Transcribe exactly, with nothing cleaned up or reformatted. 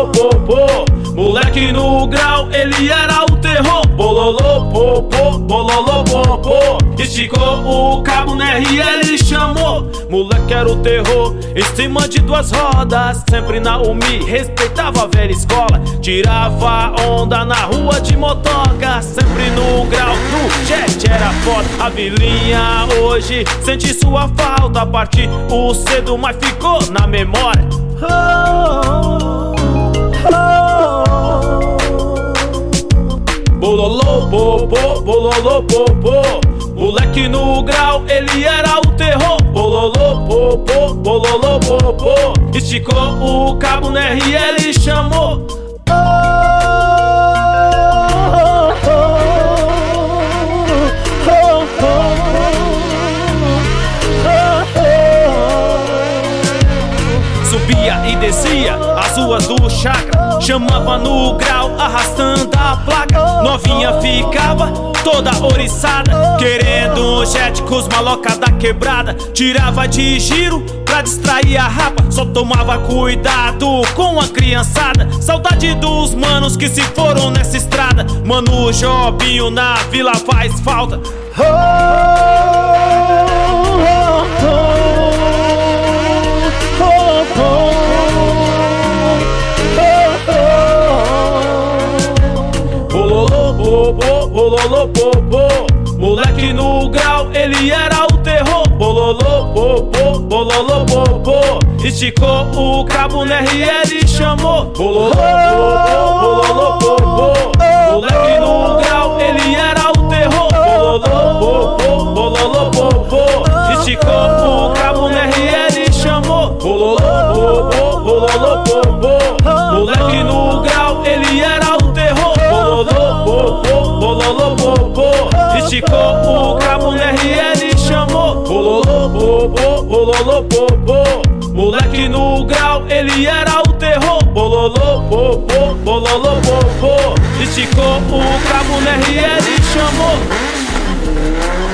bololô, popô. Moleque no grau, ele era o terror. Bololô, popô, bololô, popô. Esticou o cabo no R L e chamou. Moleque era o terror, em cima de duas rodas. Sempre na U M I, respeitava a velha escola. Tirava onda na rua de motoca. Sempre no grau, no jet era foda. A vilinha hoje sente sua falta. Partiu cedo, mas ficou na memória. Oh, oh, oh. Bololô, popô, bololô, popô. Moleque no grau, ele era o terror. Bololô, popô, bololô, popô. Esticou o cabo no R L e chamou. Subia e descia as ruas do chakra, chamava no grau, arrastando a placa. Novinha ficava toda oriçada, querendo um jet com os maloca da quebrada. Tirava de giro pra distrair a rapa, só tomava cuidado com a criançada. Saudade dos manos que se foram nessa estrada. Mano, o Jobinho na vila faz falta. Oh, oh, oh. Bololô, bololô, popô. Moleque no grau, ele era o terror. Bololô, popô, bololô, popô. Esticou o cabo no R L e chamou. Bololô, bololô, popô. Moleque no grau, ele era o terror. Bololô, popô, bololô, popô. Esticou o cabo no R L e chamou. Bololô, popô, bololô, popô. Moleque no grau, ele era o terror. Bololô, popô, bololô, popô. Esticou o cabo no R L e chamou. Bololô, popô, bololô, popô. Moleque no grau, ele era o terror. Bololô, popô, bololô, popô. Esticou o cabo no R L e chamou.